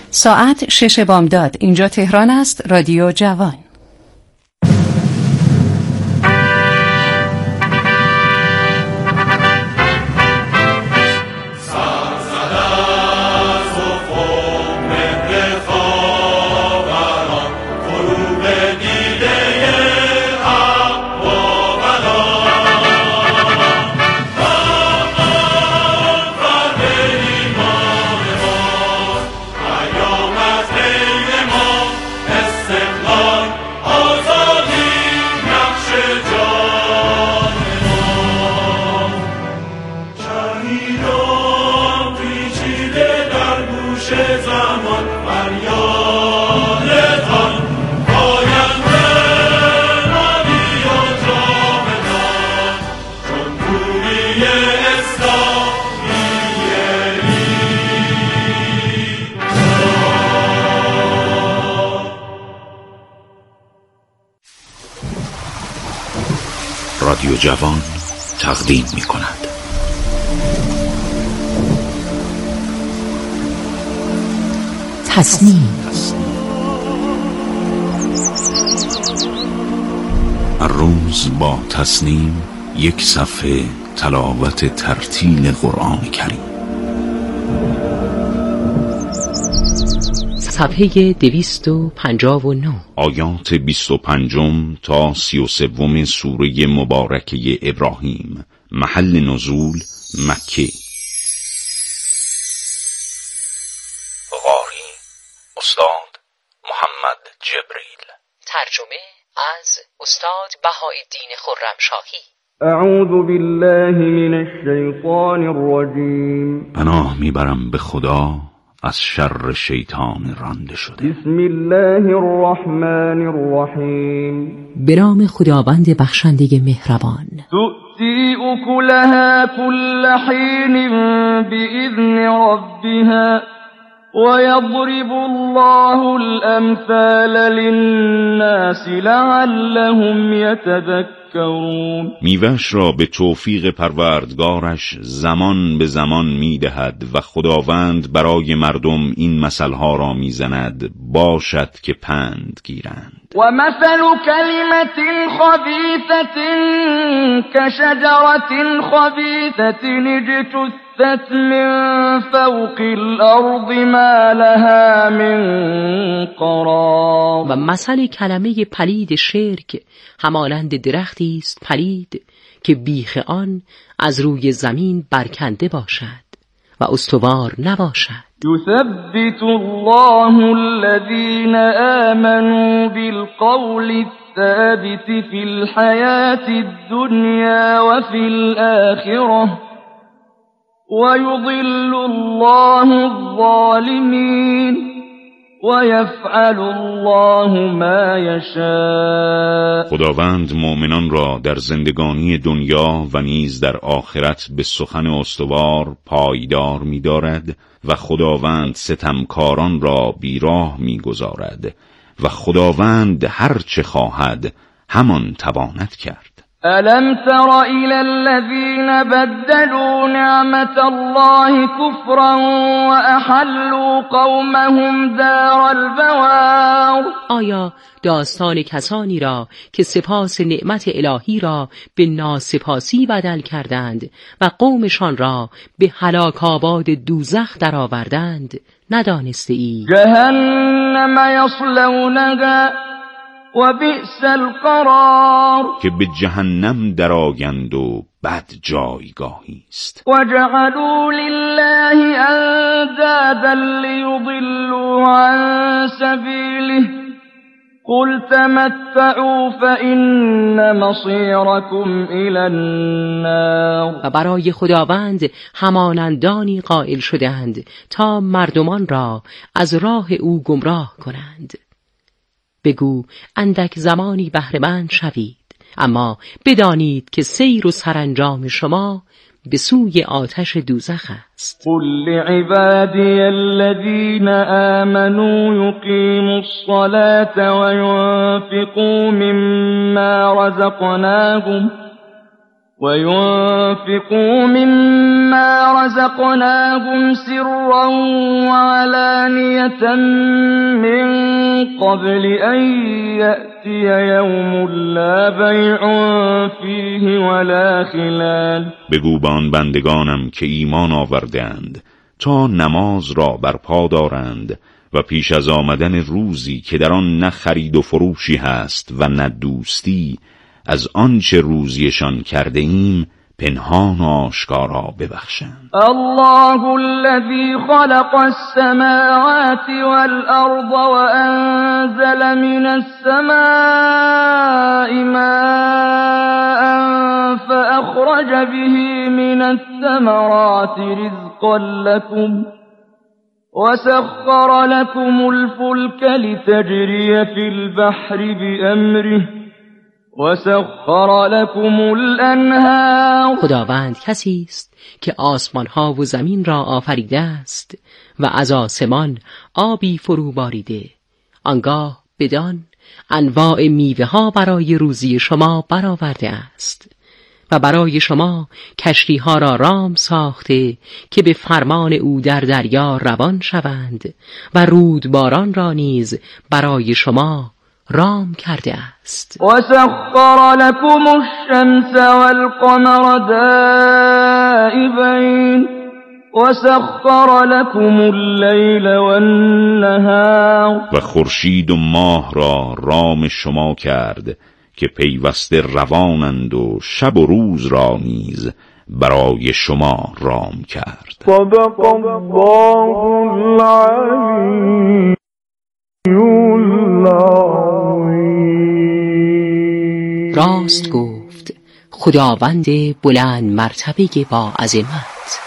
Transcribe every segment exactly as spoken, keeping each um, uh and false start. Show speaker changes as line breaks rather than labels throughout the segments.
ساعت شش بامداد. اینجا تهران است. رادیو جوان.
رادیو جوان تقدیم می کند
تصنیم.
هر روز با تصنیم یک صفحه تلاوت ترتیل قرآن کریم.
صفحه دویست و پنجاه و نه،
آیات بیست و پنجم تا سی و سوم سوره مبارکه ابراهیم. محل نزول مکه. قاری استاد محمد جبریل.
ترجمه از استاد بهاءالدین خرمشاهی.
اعوذ بالله من الشیطان الرجیم.
پناه میبرم به خدا از شر شیطان رانده شده.
بسم الله الرحمن الرحیم.
به نام خداوند بخشنده مهربان.
تؤتی اکلها کل حین بإذن ربها ويضرب الله الأمثال للناس لعلهم يتذكرون.
میوه‌اش را به توفیق پروردگارش زمان به زمان میدهد و خداوند برای مردم این مثلها را میزند باشد که پند گیرند.
و مثل کلمة خبیثة کشجرة خبیثة اجتثت من فوق الارض ما لها من قرار.
و مثل کلمه پلید شرک همانند درختی است پلید که بیخ آن از روی زمین برکنده باشد و استوار نباشد.
یثبت الله الذین آمنوا بالقول الثابت فی الحیاة الدنیا و فی الآخرة ويضل الله الظالمین وَيَفْعَلُ اللَّهُ مَا يَشَاءُ.
خداوند مؤمنان را در زندگانی دنیا و نیز در آخرت به سخن استوار پایدار می‌دارد و خداوند ستمکاران را بیراه می‌گذارد و خداوند هر چه خواهد همان تواند کرد.
أَلَمْ تَرَ إِلَى الَّذِينَ بَدَّلُوا نِعْمَةَ اللَّهِ كُفْرًا وَأَحَلُّوا قَوْمَهُمْ دَارَ الْبَوَارِ.
آیا داستان کسانی را که سپاس نعمت الهی را به ناسپاسی بدل کردند و قومشان را به هلاک آباد دوزخ درآوردند ندانسته ای؟
جهنم یصلونها و بئس القرار.
که به جهنم درآیند و بد جایگاهی است.
و جعلوا لله اندادا لیضلوا عن سبیله قل تمتعوا فإن مصيركم إلى النار.
و برای خداوند همانندانی قائل شدند تا مردمان را از راه او گمراه کنند. بگو اندک زمانی بهره‌مند شوید، اما بدانید که سیر و سرانجام شما به سوی آتش دوزخ است.
قل لعبادی الذین آمنوا یقیموا الصلاة و ينفقوا مما رزقناهم وينفقوا مما رزقناهم سرا وعلانية ثانية من قبل أن يأتي يوم لا بيع فيه ولا خلال.
بگو به آن بندگانم که ایمان آوردند تا نماز را برپا دارند و پیش از آمدن روزی که در آن نه خرید و فروشی هست و نه دوستی، از آنچه روزیشان کرده ایم پنهان و آشکارا ببخشند.
الله الذي خلق السماوات والأرض وأنزل من السماء ماء فأخرج به من الثمرات رزقا لكم وسخر لكم الفلك لتجري في البحر بأمره وسخر لكم الانهار.
خداوند کسی است که آسمان ها و زمین را آفریده است و از آسمان آبی فرو باریده، آنگاه بدان انواع میوه ها برای روزی شما برآورده است و برای شما کشتی ها را رام ساخته که به فرمان او در دریا روان شوند و رودباران را نیز برای شما رام کرده است.
و سخر لكم الشمس والقمر دائبین و سخر لكم اللیل والنهار.
و خورشید و ماه را رام شما کرد که پیوسته روانند و شب و روز را نیز برای شما رام کرد.
صدق الله العلی العظیم.
راست گفت خداوند بلند مرتبه با عظمت.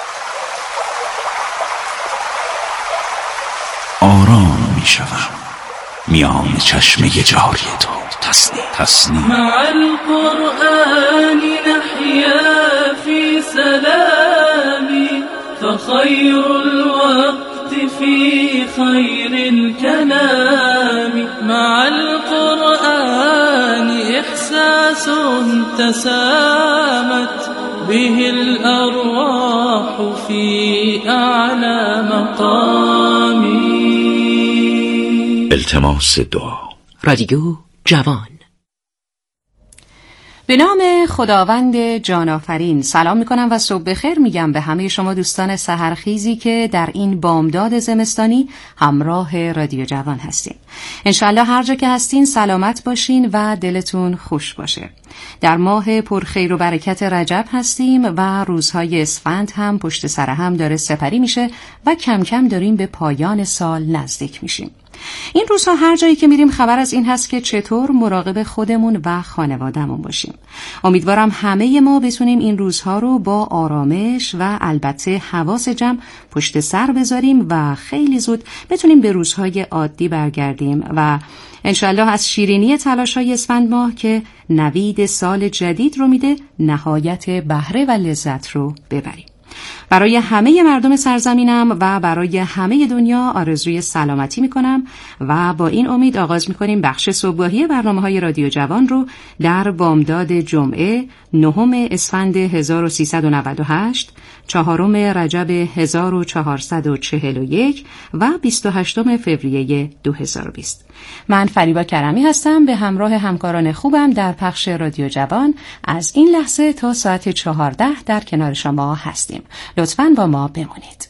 آرام می شوم میان چشمه جاری تو. تسنیم تسنیم
مع القرآن نحيا في سلام فخير الوقت في خير الكلام. مع القرآن إحساس تسامت به الأرواح في أعلى مقام.
التماس دعا.
رادیو جوان.
به نام خداوند جان آفرین سلام میکنم و صبح بخیر میگم به همه شما دوستان سحرخیزی که در این بامداد زمستانی همراه رادیو جوان هستین. انشالله هر جا که هستین سلامت باشین و دلتون خوش باشه. در ماه پرخیر و برکت رجب هستیم و روزهای اسفند هم پشت سر هم داره سپری میشه و کم کم داریم به پایان سال نزدیک میشیم. این روزها هر جایی که میریم خبر از این هست که چطور مراقب خودمون و خانوادهمون باشیم. امیدوارم همه ما بتونیم این روزها رو با آرامش و البته حواس جمع پشت سر بذاریم و خیلی زود بتونیم به روزهای عادی برگردیم و انشالله از شیرینی تلاش‌های اسفند ماه که نوید سال جدید رو میده نهایت بهره و لذت رو ببریم. برای همه مردم سرزمینم و برای همه دنیا آرزوی سلامتی میکنم و با این امید آغاز میکنیم بخش صبحگاهی برنامه‌های رادیو جوان رو در بامداد جمعه نهم اسفند هزار و سیصد و نود و هشت، چهارم رجب هزار و چهارصد و چهل و یک و بیست و هشتم فوریه دو هزار و بیست. من فریبا کرمی هستم به همراه همکاران خوبم در پخش رادیو جوان. از این لحظه تا ساعت چهارده در کنار شما هستیم. لطفاً با ما بمانید.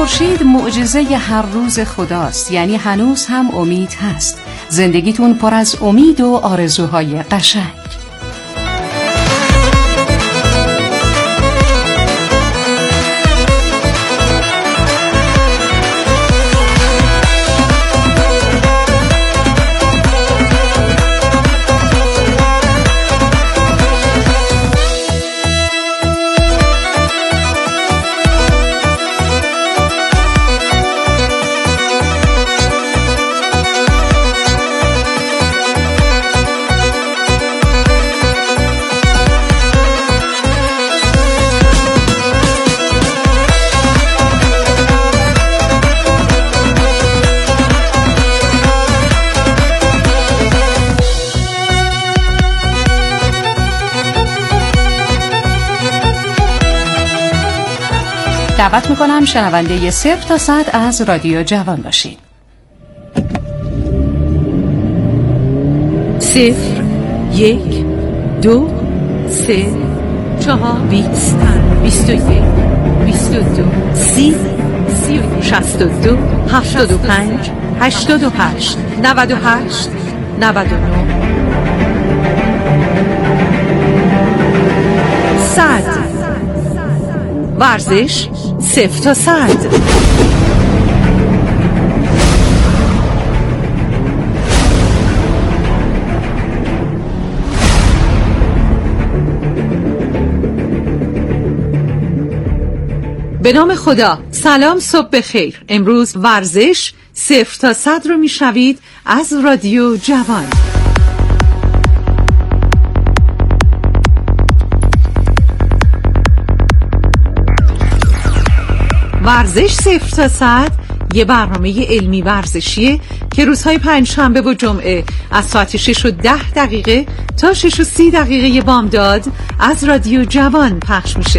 خورشید معجزه ی هر روز خداست، یعنی هنوز هم امید هست. زندگیتون پر از امید و آرزوهای قشنگ. دعوت میکنم شنونده صفر تا صد از رادیو جوان باشین.
صفر، یک، دو، سه، چهار، بیست، بیست و یک، بیست و دو، سی، سی و یک، شصت و دو، هفتاد و پنج، هشتاد و هشت، نود و هشت، نود و نه، صد. ورزش صفر تا صد. به نام خدا. سلام، صبح بخیر. امروز ورزش صفر تا صد رو میشنوید از رادیو جوان. ورزش صفر تا صد یه برنامه علمی ورزشیه که روزهای پنجشنبه و جمعه از ساعت شش و ده دقیقه تا شش و سی دقیقه بامداد از رادیو جوان پخش میشه.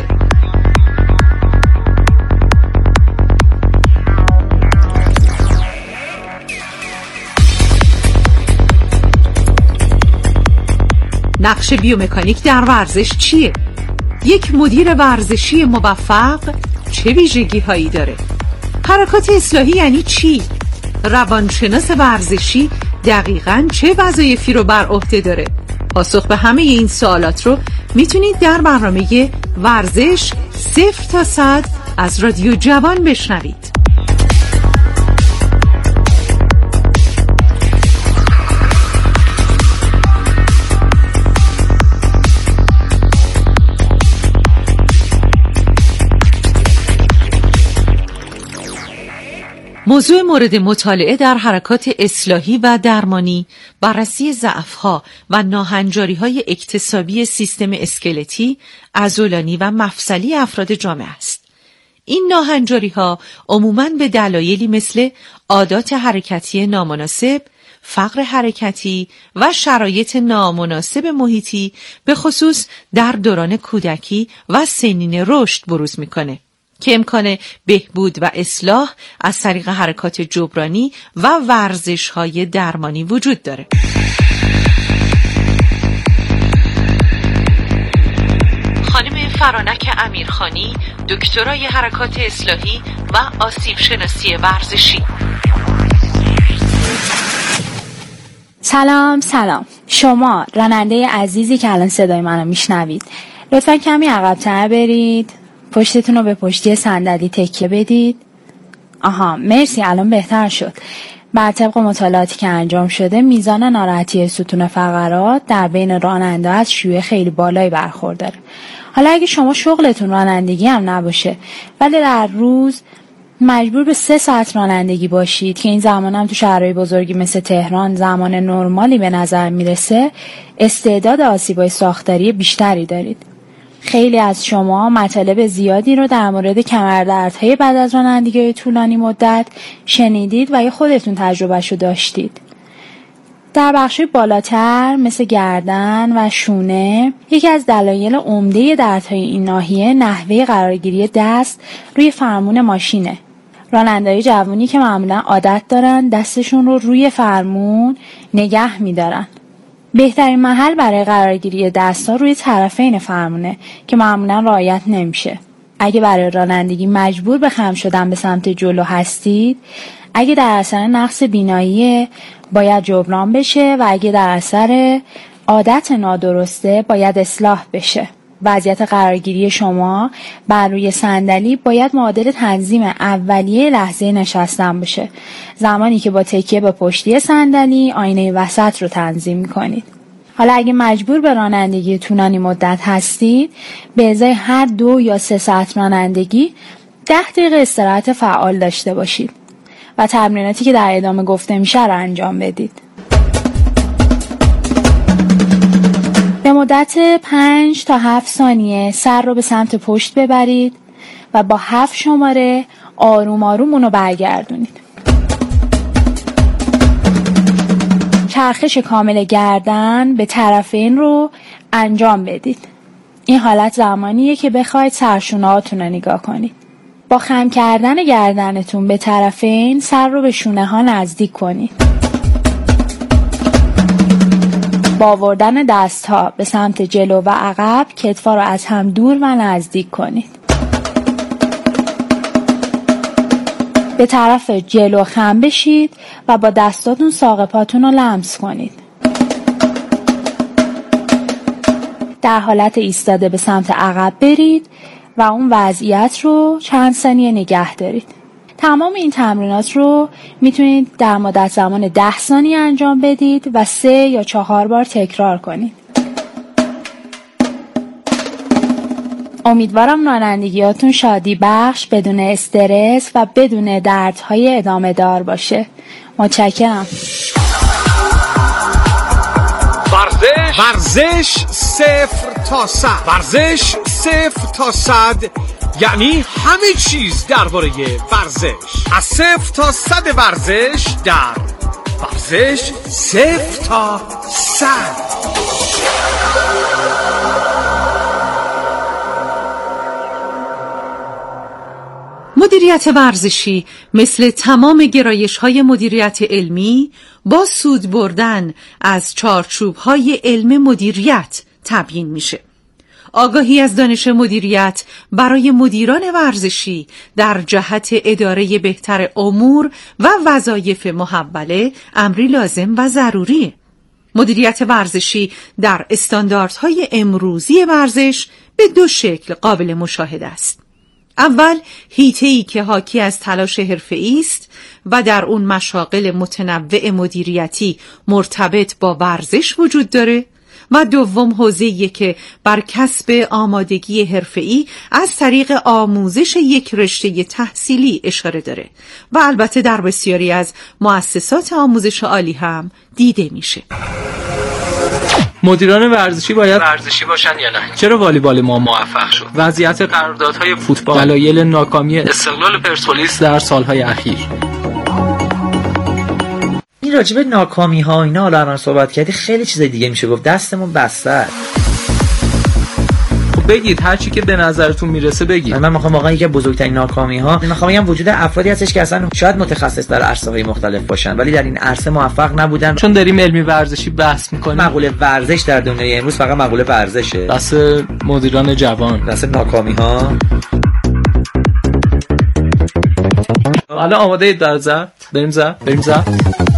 نقش بیومکانیک در ورزش چیه؟ یک مدیر ورزشی موفق چه ویژگی هایی داره؟ حرکات اصلاحی یعنی چی؟ روانشناس ورزشی دقیقاً چه وظایفی رو بر عهده داره؟ پاسخ به همه این سوالات رو میتونید در برنامه ورزش صفر تا صد از رادیو جوان بشنوید. موضوع مورد مطالعه در حرکات اصلاحی و درمانی بررسی ضعف‌ها و ناهنجاری‌های اکتسابی سیستم اسکلتی، عضلانی و مفصلی افراد جامعه است. این ناهنجاری‌ها عموماً به دلایلی مثل عادات حرکتی نامناسب، فقر حرکتی و شرایط نامناسب محیطی به خصوص در دوران کودکی و سنین رشد بروز می‌کنه که امکان بهبود و اصلاح از طریق حرکات جبرانی و ورزش‌های درمانی وجود داره. خانم فرانک امیرخانی، دکترای حرکات اصلاحی و آسیب شناسی ورزشی.
سلام سلام. شما راننده عزیزی که الان صدای منو میشنوید، لطفاً کمی عقب‌تر برید، پشتتون رو به پشتی صندلی تکیه بدید. آها، مرسی، الان بهتر شد. بر طبق مطالعاتی که انجام شده، میزان ناراحتی ستون فقرات در بین راننده از شیوع خیلی بالایی برخورداره. حالا اگه شما شغلتون رانندگی هم نباشه ولی در روز مجبور به سه ساعت رانندگی باشید که این زمان هم تو شهرهای بزرگی مثل تهران زمان نرمالی به نظر میرسه، استعداد آسیب‌های ساختاری بیشتری دارید. خیلی از شما مطالب زیادی رو در مورد کمردردهای بعد از رانندگی طولانی مدت شنیدید و یا خودتون تجربهشو داشتید. در بخش بالاتر مثل گردن و شونه، یکی از دلایل عمده دردهای این ناحیه نحوه قرارگیری دست روی فرمون ماشینه. راننده‌های جوانی که معمولا عادت دارن دستشون رو روی فرمون نگه می‌دارن. بهترین محل برای قرارگیری دست‌ها روی طرفین فرمونه که معمولا رعایت نمیشه. اگه برای رانندگی مجبور به خم شدن به سمت جلو هستید، اگه در اثر نقص بینایی باید جبران بشه و اگه در اثر عادت نادرسته باید اصلاح بشه. وضعیت قرارگیری شما بر روی صندلی باید معادل تنظیم اولیه لحظه نشستن بشه، زمانی که با تکیه به پشتی صندلی آینه وسط رو تنظیم می‌کنید. حالا اگه مجبور به رانندگی طولانی مدت هستید، به ازای هر دو یا سه ساعت رانندگی ده دقیقه استراحت فعال داشته باشید و تمریناتی که در ادامه گفته میشه رو انجام بدید. به مدت پنج تا هفت ثانیه سر رو به سمت پشت ببرید و با هفت شماره آروم آروم اونو برگردونید. چرخش کامل گردن به طرفین رو انجام بدید. این حالت زمانیه که بخواید سرشونه هاتون رو نگاه کنید. با خم کردن گردنتون به طرفین سر رو به شونه ها نزدیک کنید. با آوردن دست ها به سمت جلو و عقب کتفا رو از هم دور و نزدیک کنید. به طرف جلو خم بشید و با دستاتون ساق پاتون رو لمس کنید. در حالت ایستاده به سمت عقب برید و اون وضعیت رو چند ثانیه نگه دارید. تمام این تمرینات رو میتونید در مدت زمان ده ثانیه انجام بدید و سه یا چهار بار تکرار کنید. امیدوارم رانندگیاتون شادی بخش، بدون استرس و بدون دردهای ادامه دار باشه. متشکرم.
ورزش ورزش صفر تا صد ورزش صفر تا صد یعنی همه چیز درباره ورزش. از صفر تا صد ورزش در ورزش صفر تا صد.
مدیریت ورزشی مثل تمام گرایش‌های مدیریت علمی با سود بردن از چارچوب‌های علم مدیریت تبیین میشه. آگاهی از دانش مدیریت برای مدیران ورزشی در جهت اداره بهتر امور و وظایف محوله امری لازم و ضروریه. مدیریت ورزشی در استانداردهای امروزی ورزش به دو شکل قابل مشاهده است. اول، حیطه‌ای که حاکی از تلاش حرفه‌ای است و در اون مشاغل متنوع مدیریتی مرتبط با ورزش وجود داره، و دوم، حوزه‌ای که بر کسب آمادگی حرفه‌ای از طریق آموزش یک رشته تحصیلی اشاره داره و البته در بسیاری از مؤسسات آموزش عالی هم دیده میشه.
مدیران ورزشی باید ورزشی باشن یا نه؟ چرا والیبال ما موفق شد؟ وضعیت قراردادهای فوتبال، دلایل ناکامی استقلال پرسپولیس در سالهای اخیر.
این راجبه ناکامی ها اینا حالا الان صحبت کردی، خیلی چیز دیگه میشه گفت. دستمون بسته است.
بگید هر چی که به نظرتون میرسه بگید.
من میخوام واقعا یکی از بزرگترین ناکامی ها میخوام بگم وجود افرادی هستش که اصلا شاید متخصص در عرصه‌های مختلف باشن ولی در این عرصه موفق نبودن.
چون داریم علمی ورزشی بحث میکنیم.
مقوله ورزش در دنیای امروز فقط مقوله ورزشه.
دست مدیران جوان،
دست ناکامی ها.
حالا آماده اید در ضبط؟ بریم ضبط؟ بریم ضبط؟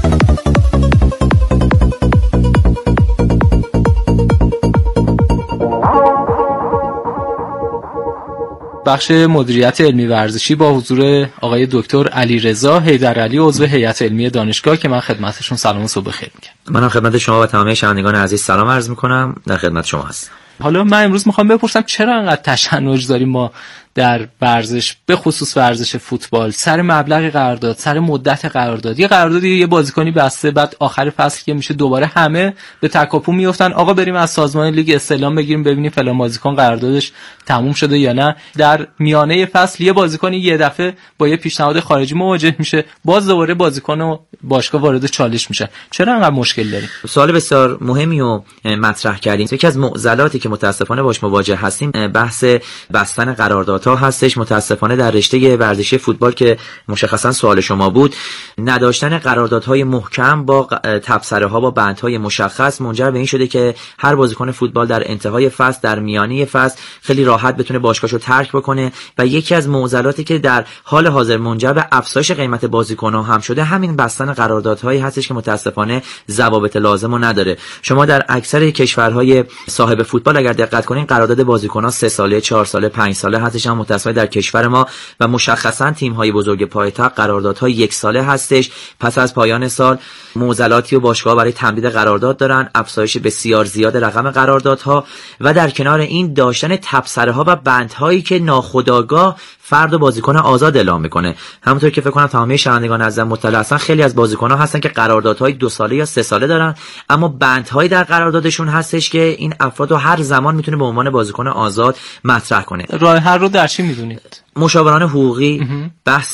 بخش مدیریت علمی ورزشی با حضور آقای دکتر علیرضا حیدرعلی عضو هیئت علمی دانشگاه که من خدمتشون سلام و صبح بخیر میگم.
منم خدمت شما و تمامی شنوندگان عزیز سلام عرض میکنم. در خدمت شما هستم.
حالا من امروز میخوام بپرسم چرا انقدر تشنج داریم ما در ورزش، به خصوص ورزش فوتبال، سر مبلغ قرارداد، سر مدت قرارداد. یه قراردادی یه بازیکنی بسته، بعد آخر فصل که میشه دوباره همه به تکاپو میافتن آقا بریم از سازمان لیگ استعلام بگیریم ببینیم فلان بازیکن قراردادش تموم شده یا نه. در میانه فصل یه بازیکنی یه دفعه با یه پیشنهاد خارجی مواجه میشه، باز دوباره بازیکن و باشگاه وارد چالش میشه. چرا انقدر مشکل داریم؟
سوال بسیار مهمی رو مطرح کردیم. یکی از معضلاتی که متاسفانه باش مواجه هستیم بحث بستن قرارداد قراردادها هستش. متاسفانه در رشته ورزشی فوتبال که مشخصا سوال شما بود، نداشتن قراردادهای محکم با تبصره‌ها با بندهای مشخص منجر به این شده که هر بازیکن فوتبال در انتهای فصل، در میانه فصل خیلی راحت بتونه باشگاهشو ترک بکنه و یکی از معضلاتی که در حال حاضر منجر به افزایش قیمت بازیکن‌ها هم شده همین بستن قراردادهایی هستش که متاسفانه ضوابط لازمو نداره. شما در اکثر کشورهای صاحب فوتبال اگر دقت کنین قرارداد بازیکن‌ها سه ساله، چهار ساله، پنج ساله هستش، اما متأسفانه در کشور ما و مشخصا تیم‌های بزرگ پایتخت قراردادها یک ساله هستش. پس از پایان سال معضلاتی و باشگاه‌ها برای تمدید قرارداد دارن، افزایش بسیار زیاد رقم قراردادها و در کنار این داشتن تبصره‌ها و بندهایی که ناخودآگاه فرد و بازیکن آزاد اعلام میکنه. همونطور که فکر کنم تمامی شنوندگان عزیزم مطلع هستن، خیلی از بازیکن‌ها هستن که قراردادهای دو ساله یا سه ساله دارن، اما بندهایی در قراردادشون هست که این افراد رو هر زمان میتونه به عنوان بازیکن آزاد مطرح کنه.
راه حل رو در چی میدونید؟
مشاوران حقوقی، بحث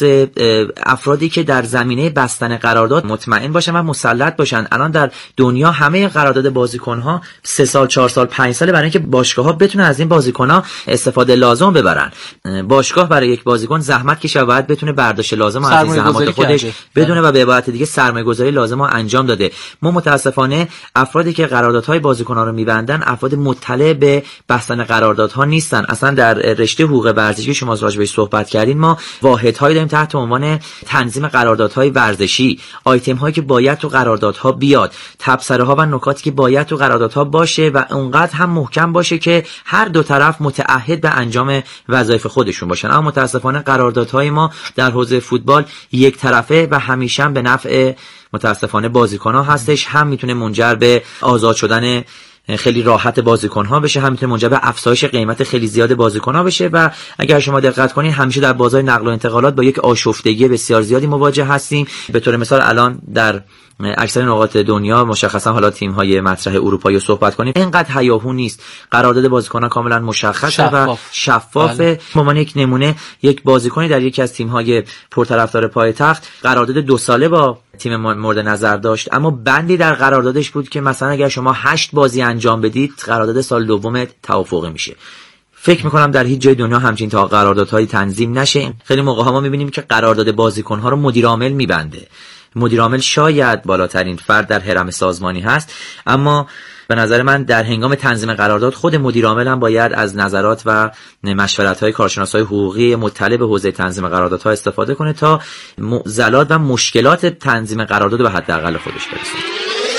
افرادی که در زمینه بستن قرارداد مطمئن باشن و مسلط باشن. الان در دنیا همه قرارداد بازیکن‌ها سه سال، چهار سال، پنج ساله برای اینکه باشگاه‌ها بتونن از این بازیکن‌ها استفاده لازم ببرن. باشگاه برای یک بازیکن زحمت کشه و باید بتونه برداشت لازم از این زحمات خودش بدونه و به عبارت دیگه سرمایه‌گذاری لازم رو انجام داده. ما متاسفانه افرادی که قراردادهای بازیکن‌ها رو می‌بندن افراد مطلع به بستن قراردادها نیستن. اصلا در رشته حقوق ورزشی شما راجع بهش صحبت کردین، ما واحدهایی داریم تحت عنوان تنظیم قراردادهای ورزشی، آیتم هایی که باید تو قراردادها بیاد، تبصره ها و نکاتی که باید تو قراردادها باشه و اونقدر هم محکم باشه که هر دو طرف متعهد به انجام وظایف خودشون باشن. اما متاسفانه قراردادهای ما در حوزه فوتبال یک طرفه و همیشه هم به نفع متاسفانه بازیکن‌ها هستش. هم میتونه منجر به آزاد شدن خیلی راحت بازیکن‌ها بشه، هم میتونه منجر به افزایش قیمت خیلی زیاد بازیکن‌ها بشه و اگر شما دقت کنین همیشه در بازار نقل و انتقالات با یک آشفتگی بسیار زیادی مواجه هستیم. به طور مثال الان در اکثر نقاط دنیا مشخصا حالا تیم‌های مطرح اروپایی رو صحبت کنیم، اینقدر هیاهو نیست. قرارداد بازیکن‌ها کاملا مشخصه شفاف. و شفافه. به عنوان یک نمونه، یک بازیکنی در یکی از تیم‌های پرطرفدار پایتخت قرارداد دو ساله با تیم مورد نظر داشت، اما بندی در قراردادش بود که مثلا اگر شما هشت بازی انجام بدید قرارداد سال دوم توافقی میشه. فکر میکنم در هیچ جای دنیا همچین تا قراردادهای تنظیم نشه. خیلی موقع‌ها ما میبینیم که قرارداد بازیکن‌ها رو مدیر عامل میبنده. مدیر عامل شاید بالاترین فرد در هرم سازمانی هست، اما به نظر من در هنگام تنظیم قرارداد خود مدیر عامل هم باید از نظرات و مشورت‌های کارشناسای حقوقی مطلع به حوزه تنظیم قراردادها استفاده کنه تا معضلات و مشکلات تنظیم قرارداد به حداقل خودش برسونه.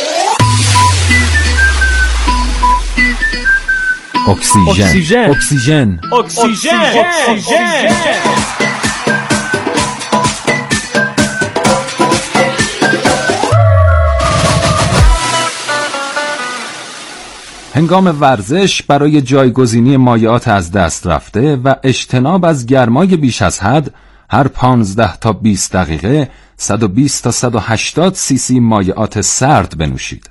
اکسیژن اکسیژن
اکسیژن اکسیژن
هنگام ورزش برای جایگزینی مایعات از دست رفته و اجتناب از گرمای بیش از حد هر پانزده تا بیست دقیقه صد و بیست تا صد و هشتاد سی سی مایعات سرد بنوشید.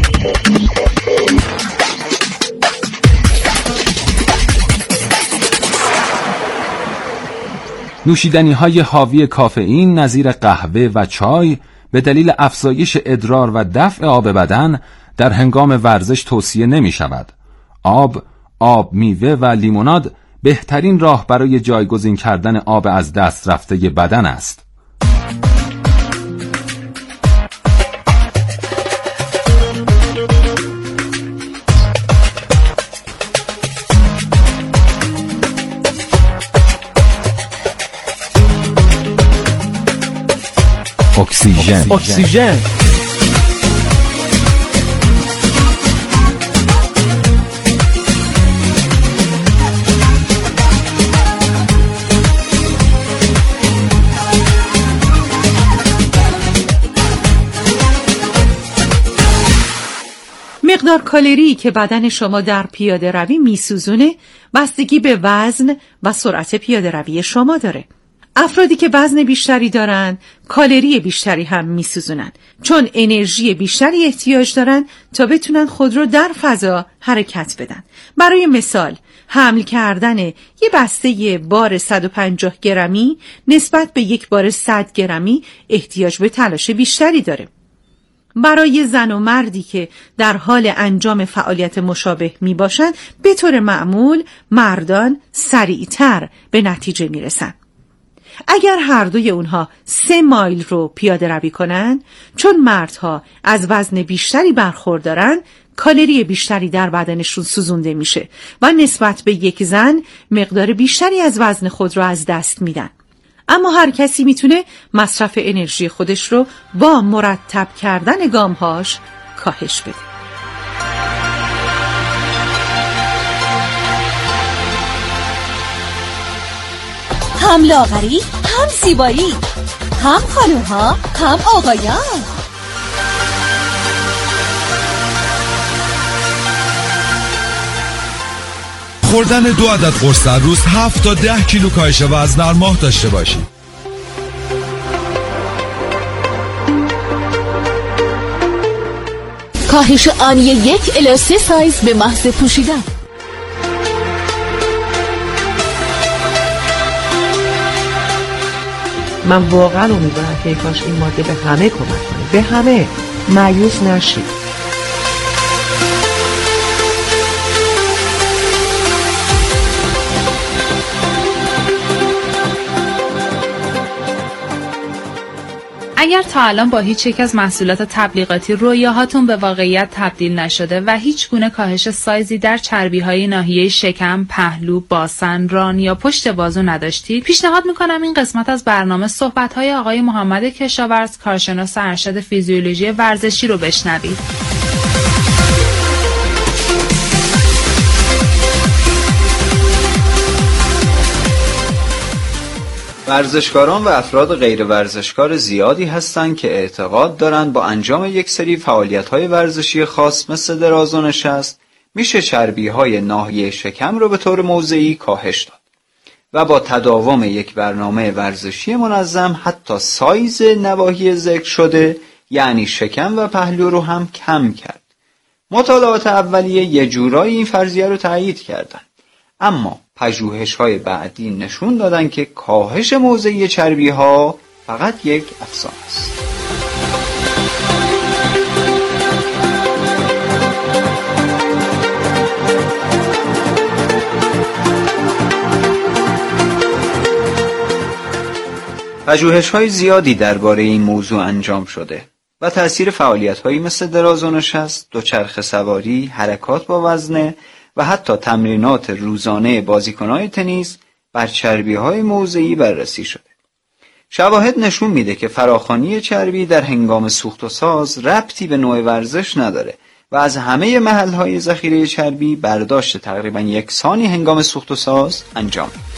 نوشیدنی های حاوی کافئین نظیر قهوه و چای به دلیل افزایش ادرار و دفع آب بدن در هنگام ورزش توصیه نمی شود. آب، آب میوه و لیموناد بهترین راه برای جایگزین کردن آب از دست رفته بدن است. اکسیژن
اکسیژن
مقدار کالری که بدن شما در پیاده روی میسوزونه بستگی به وزن و سرعت پیاده روی شما داره. افرادی که وزن بیشتری دارن کالری بیشتری هم میسوزونن، چون انرژی بیشتری احتیاج دارن تا بتونن خود رو در فضا حرکت بدن. برای مثال حمل کردن یه بسته بار صد و پنجاه گرمی نسبت به یک بار صد گرمی احتیاج به تلاش بیشتری داره. برای زن و مردی که در حال انجام فعالیت مشابه می باشند به طور معمول مردان سریعتر به نتیجه می رسند. اگر هر دوی اونها سه مایل رو پیاده روی کنند، چون مردها از وزن بیشتری برخوردارن، کالری بیشتری در بدنشون سوزونده میشه و نسبت به یک زن مقدار بیشتری از وزن خود رو از دست میدن. اما هر کسی میتونه مصرف انرژی خودش رو با مرتب کردن گامهاش کاهش بده.
هم لاغری، هم زیبایی، هم خانوها، هم آقایان.
خوردن دو عدد قرص در روز هفت تا ده کیلو کاهش وزن در ماه داشته باشید.
کاهش آنی یک الی سه سایز به محض پوشیدن.
من واقعا امیدوارم که کاش این ماده به همه کمک کنه، به همه، مایوس نشید.
اگر تا الان با هیچ یک از محصولات تبلیغاتی رویاهاتون به واقعیت تبدیل نشده و هیچ گونه کاهش سایزی در چربی‌های ناحیه شکم، پهلو، باسن، ران یا پشت بازو نداشتید، پیشنهاد میکنم این قسمت از برنامه صحبت‌های آقای محمد کشاورز، کارشناس ارشد فیزیولوژی ورزشی رو بشنوید.
ورزشکاران و افراد غیر ورزشکار زیادی هستند که اعتقاد دارند با انجام یک سری فعالیت‌های ورزشی خاص مثل دراز و نشست میشه چربی‌های ناحیه شکم رو به طور موضعی کاهش داد و با تداوم یک برنامه ورزشی منظم حتی سایز نواحی ذکر شده یعنی شکم و پهلو رو هم کم کرد. مطالعات اولیه یه جورایی این فرضیه رو تایید کردن، اما پژوهش‌های بعدی نشون دادن که کاهش موضعی چربی‌ها فقط یک افسانه است. پژوهش‌های زیادی درباره این موضوع انجام شده و تأثیر فعالیت‌هایی مثل دراز و نشست، دوچرخه سواری، حرکات با وزنه و حتی تمرینات روزانه بازیکنان تنیس بر چربی‌های موضعی بررسی شده. شواهد نشون میده که فراخوانی چربی در هنگام سوخت و ساز ربطی به نوع ورزش نداره و از همه محل‌های ذخیره چربی برداشت تقریباً یکسانی هنگام سوخت و ساز انجام میده.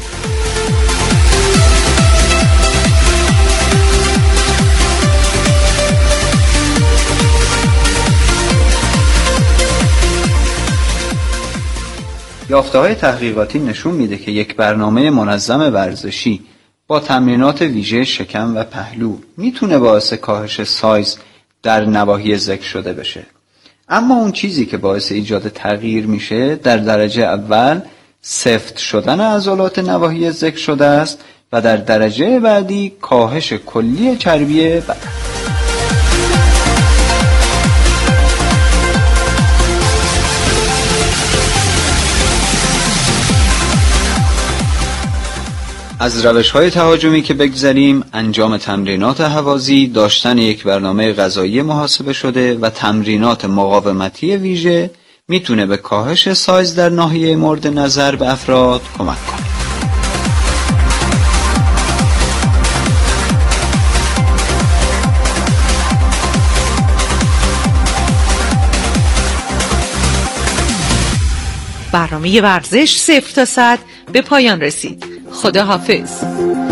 یافته‌های تحقیقاتی نشون میده که یک برنامه منظم ورزشی با تمرینات ویژه شکم و پهلو میتونه باعث کاهش سایز در نواحی ذکر شده بشه. اما اون چیزی که باعث ایجاد تغییر میشه در درجه اول سفت شدن عضلات نواحی ذکر شده است و در درجه بعدی کاهش کلی چربی بدن. از روش‌های تهاجمی که بگذریم، انجام تمرینات هوازی، داشتن یک برنامه غذایی محاسبه شده و تمرینات مقاومتی ویژه میتونه به کاهش سایز در ناحیه مورد نظر به افراد کمک کنه.
برنامه ورزش صفر تا صد به پایان رسید. خدا حافظ.